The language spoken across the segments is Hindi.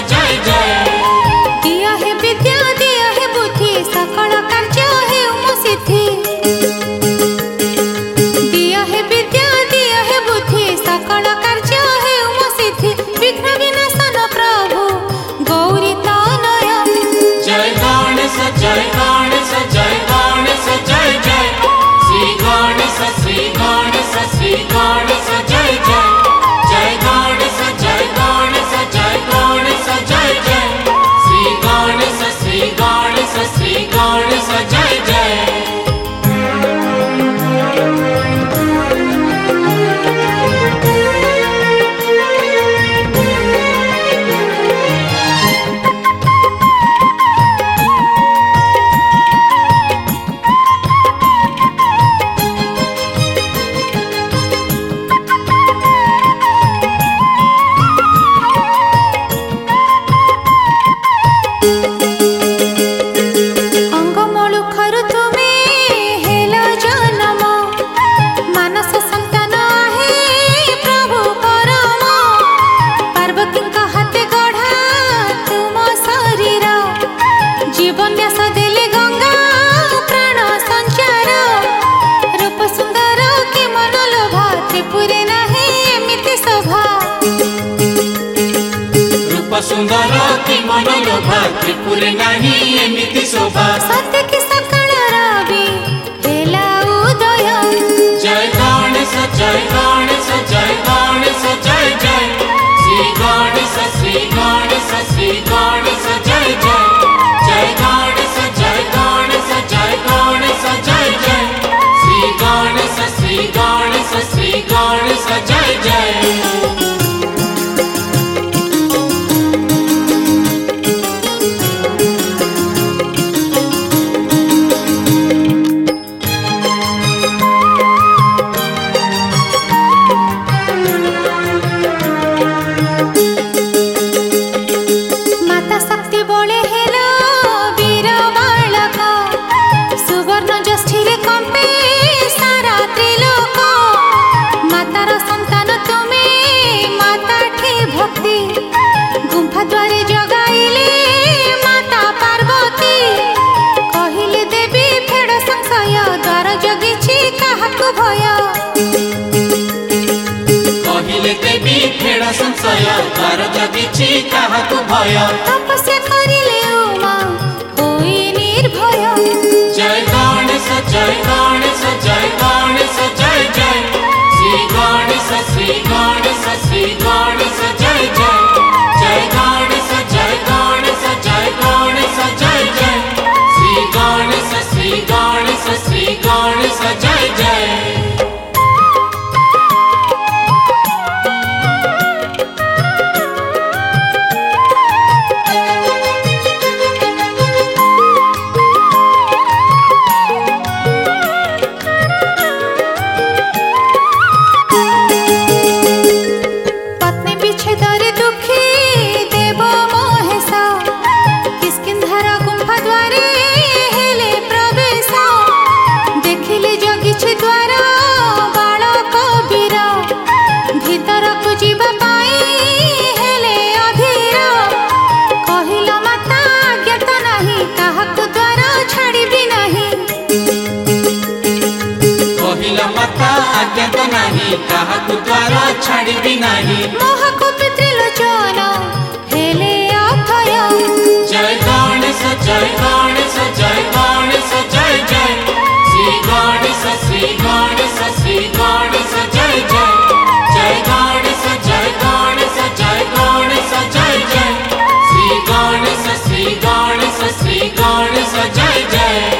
जय जय। दिया है विद्या दिया है बुद्धि सकल कार्य है सिद्धि। दिया है विद्या दिया है बुद्धि सकल कार्य है सिद्धि। विघ्न विनाशन प्रभु गौरी तनय। जय गणेश जय गणेश जय गणेश जय जय। श्री गणेश श्री गणेश श्री गणेश जय जय। जय गणेश जय गणेश जय गणेश जय जय। श्री गणेश श्री गणेश श्री गणेश जय जय। सुंदर की मनोलोभा त्रिपुरे नहीं एमिति शोभा। सत्य की सकल रवि हेला उदय। जय गणेश जय गणेश जय गणेश जय जय। श्री गणेश श्री गणेश श्री गणेश जय जय। जय गणेश जय गणेश जय गणेश जय जय। श्री गणेश श्री गणेश श्री गणेश जय जय। संशय द्वार जगिछि काहाकु भय। तपस्या करिले उमा होई निर्भय। जय गणेश जय गणेश जय गणेश जय जय। श्री गणेश श्री गणेश श्री गणेश जय जय। जय गणेश जय गणेश जय गणेश जय जय। श्री गणेश श्री गणेश श्री गणेश जय जय। काहाकु द्वारा छाड़िबी नहीं। मोहको पितृलोचन हेले अभय। जय गणेश जय गणेश जय गणेश जय जय। श्री गणेश श्री गणेश श्री गणेश जय जय। जय गणेश जय गणेश जय गणेश जय जय। श्री गणेश श्री गणेश श्री गणेश जय जय।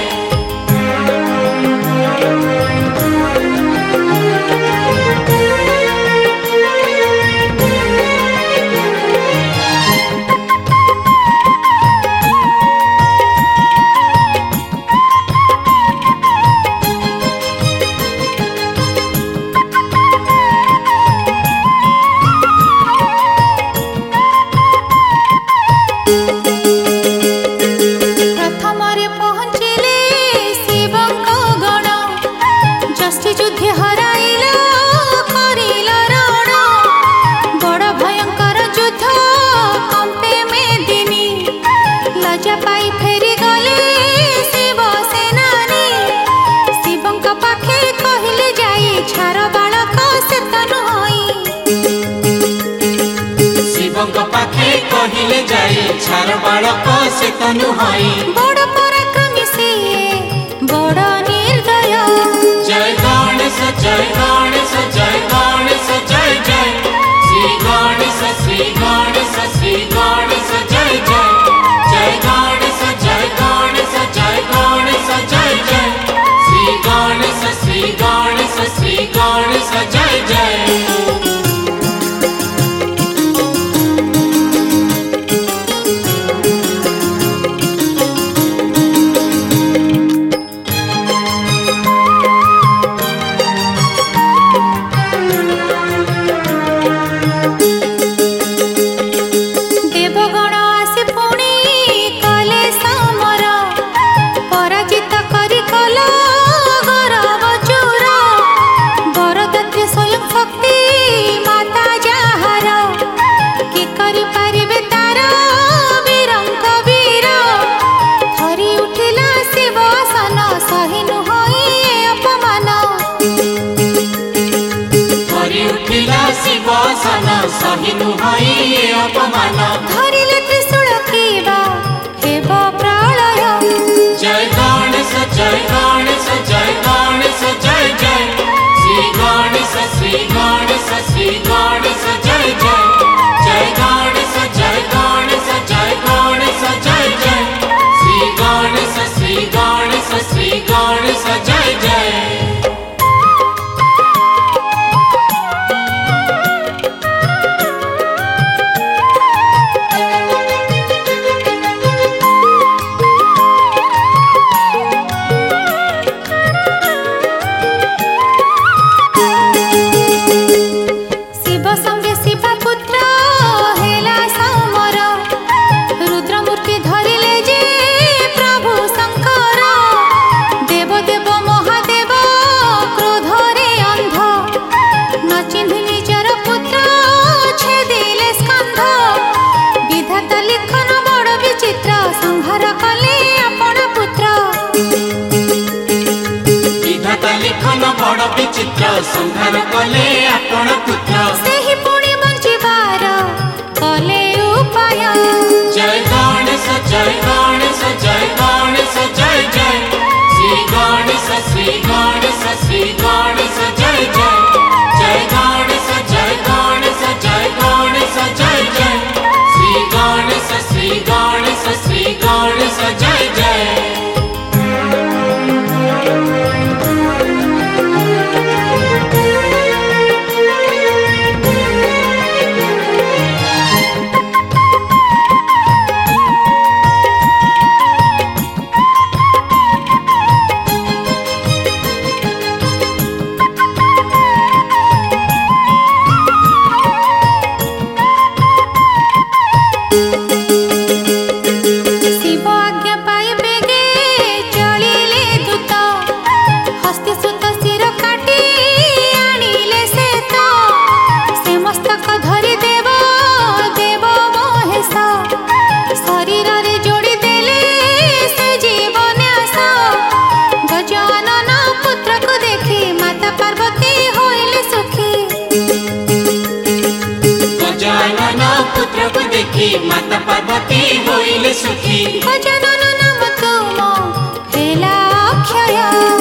जाई छार बालक से तनु हई बड़ पराक्रमी सिए बड़ निर्दय जय गणेश जय गणेश जय गणेश जय जय श्री गणेश श्री गणेश श्री गणेश जय जय जय गणेश जय गणेश जय गणेश जय जय श्री गणेश श्री गणेश श्री गणेश जय जय सहिनु हई अपमान धरिले त्रिशूल किबा हेब प्रलय जय गणेश जय गणेश जय गणेश जय जय श्री गणेश श्री गणेश श्री गणेश जय जय जय गणेश जय गणेश जय गणेश जय जय श्री गणेश श्री गणेश श्री गणेश जय जय विचित्र संहार कले आपण पुत्र सेहि पुणी बंचिबार कले उपाय जय गणेश जय गणेश जय गणेश जय जय श्री गणेश श्री गणेश श्री गणेश जय जय जय गणेश जय गणेश जय गणेश जय जय श्री गणेश श्री गणेश श्री गणेश जय जय माता पार्वती होइले सुखी गजानन नाम तुम हेला अक्षय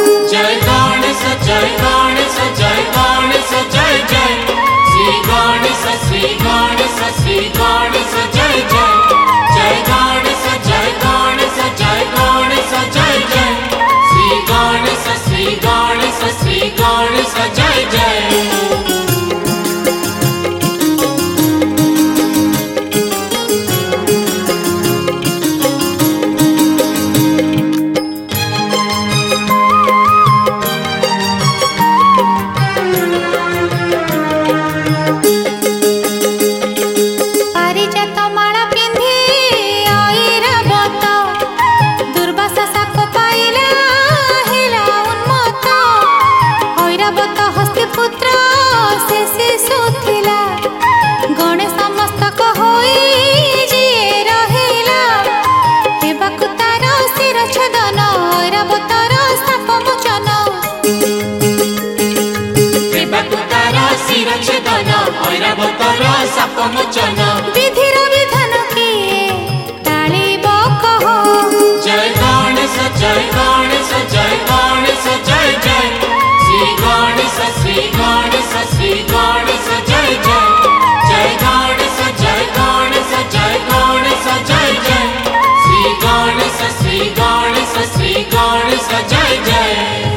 जय गणेश जय गणेश जय गणेश जय जय श्री गणेश श्री गणेश श्री गणेश जय जय जय गणेश जय गणेश जय गणेश जय जय श्री गणेश श्री गणेश श्री गणेश जय जय विधिर विधान किए श्री गणेश श्री गणेश जय जय जय गणेश जय गणेश जय गणेश जय जय श्री गणेश श्री गणेश श्री गणेश जय जय।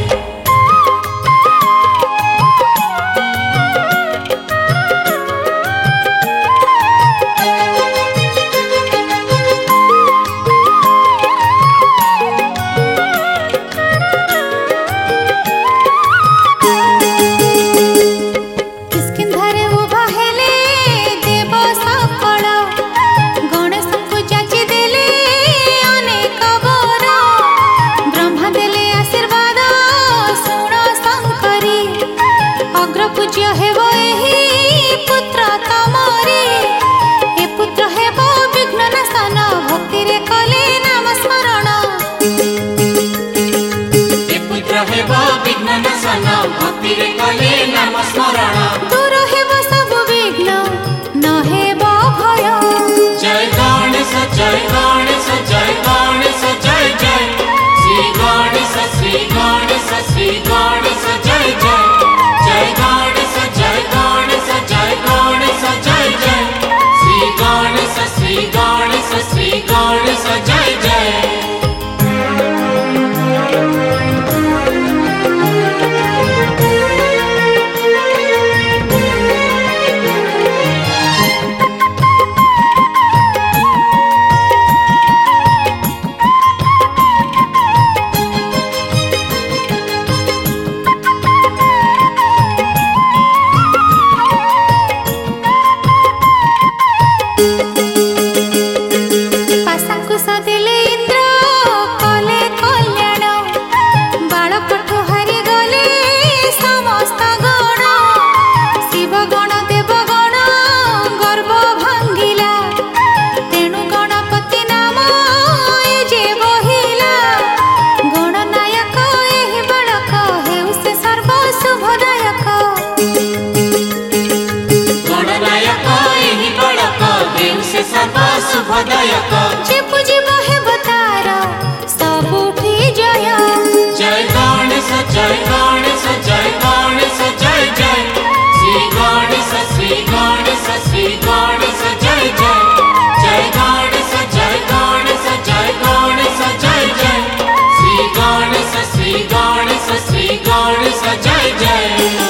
भक्तिरे कले नाम स्मरण दूर हेब सब विघ्न न हेब भय। जय गणेश जय गणेश जय गणेश जय जय श्री गणेश श्री गणेश श्री गणेश जय जय जय गणेश जय गणेश जय गणेश जय जय श्री गणेश श्री गणेश श्री गणेश जय जय। जे पूजिब हेब तार सबुठी जय। जय गणेश जय गणेश जय गणेश जय जय श्री गणेश श्री गणेश श्री गणेश जय जय जय गणेश जय गणेश जय गणेश जय जय श्री गणेश श्री गणेश श्री गणेश जय जय।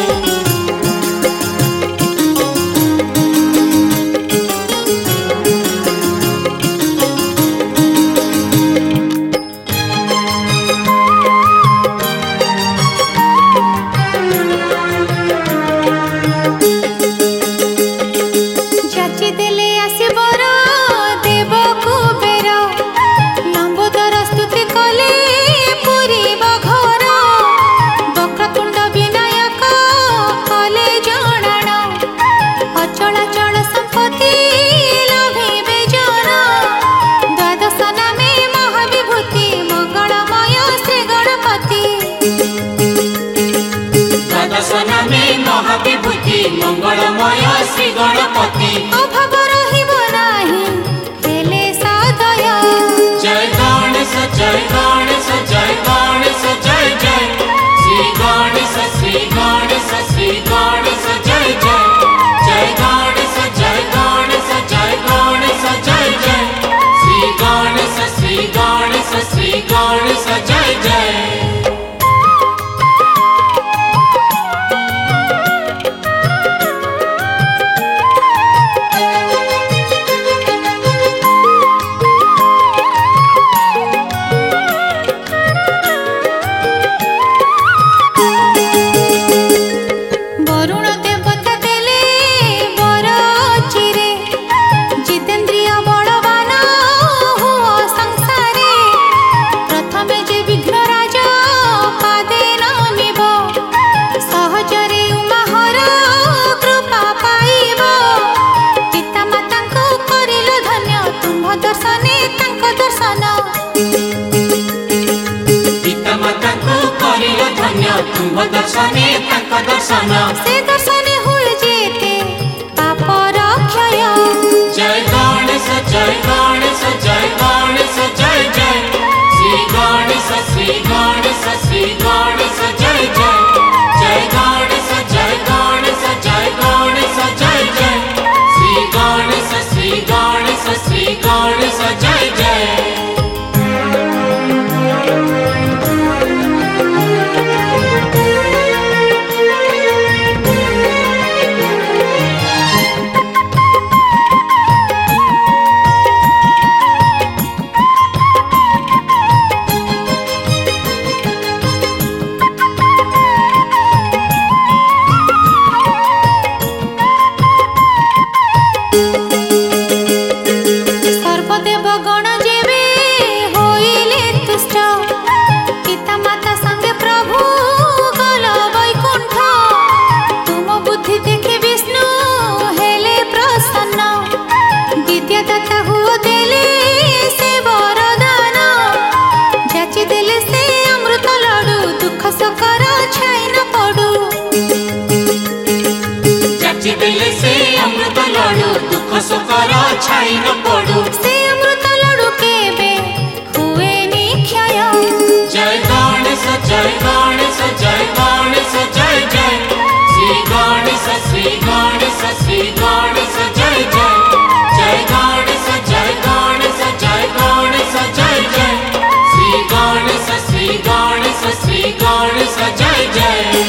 मंगलमय श्री गणपति अभाव रहिब नाही हेले सदय। जय गणेश जय गणेश जय गणेश जय जय श्री गणेश श्री गणेश श्री गणेश जय जय जय गणेश जय गणेश जय गणेश जय जय श्री गणेश श्री गणेश श्री गणेश जय जय। तुम दर्शने तक दर्शन से दर्शने हुए जेते पापर क्षय। जय गणेश जय गणेश जय गणेश जय जय श्री गणेश श्री गणेश श्री गणेश जय जय जय गणेश जय श्री गणेश श्री गणेश जय जय जय गणेश जय गणेश जय गणेश जय जय श्री गणेश श्री गणेश श्री गणेश जय जय।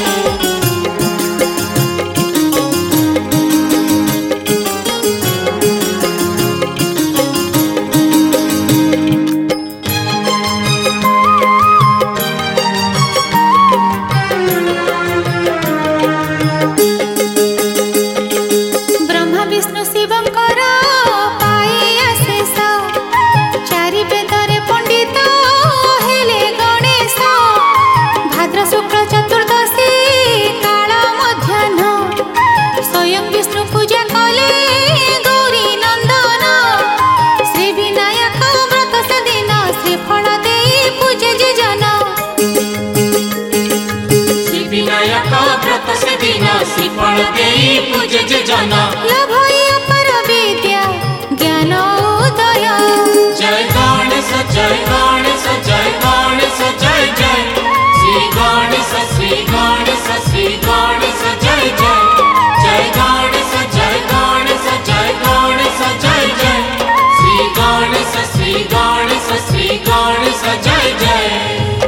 विष्णु शिवंकर पाए शेष चारि वेदरे पंडित हेले गणेश भाद्र शुक्ल चतुर्दशी काल मध्याह्न स्वयं विष्णु पूजा कले गौरी नंदन श्री विनायक व्रत से दिन श्रीफल दे पूजे जे जन श्री विनायक व्रत से दिन श्रीफल दे पूजे जे जन जय गणेश जय गणेश जय गणेश जय जय श्री गणेश श्री गणेश श्री गणेश जय जय जय गणेश जय गणेश जय गणेश जय जय श्री गणेश श्री गणेश श्री गणेश जय जय।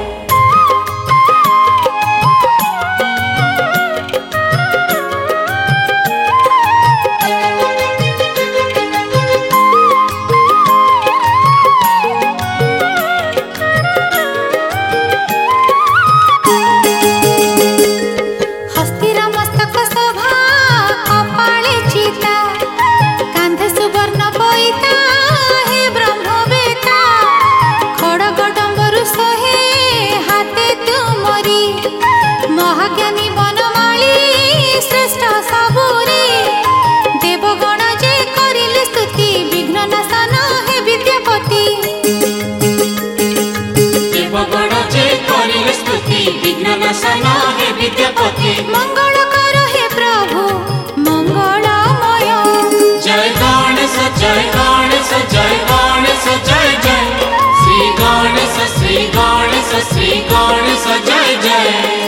महाज्ञानी बनमाली श्रेष्ठ सबुरी देवगण जे करिले स्तुति विघ्न नाशन हे विद्यापति देवगण जे करिले स्तुति विघ्न नाशन हे विद्यापति मंगल कर हे प्रभु मंगलमय जय गणेश जय गणेश जय गणेश जय जय श्री गणेश श्री गणेश श्री गणेश जय जय।